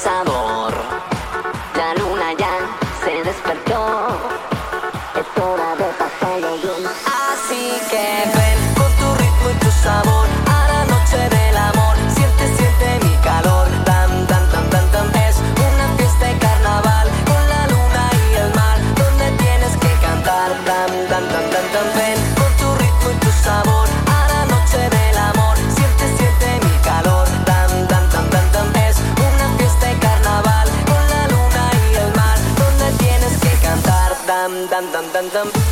sabor. La luna ya se despertó, es hora de pasarlo bien. Así que ven con tu ritmo y tu sabor a la noche del amor. Siente, siente mi calor. Tam, tam, tam, tam, tam. Es una fiesta de carnaval con la luna y el mar, donde tienes que cantar. Tam, tam, tam, tam, tam. Ven con tu ritmo y tu sabor a la noche del amor. Siente, siente mi calor. Tam, tam, tam, tam, tam. Es una fiesta de carnaval con la luna y el mar, donde tienes que cantar. Tam, tam, tam, tam, tam.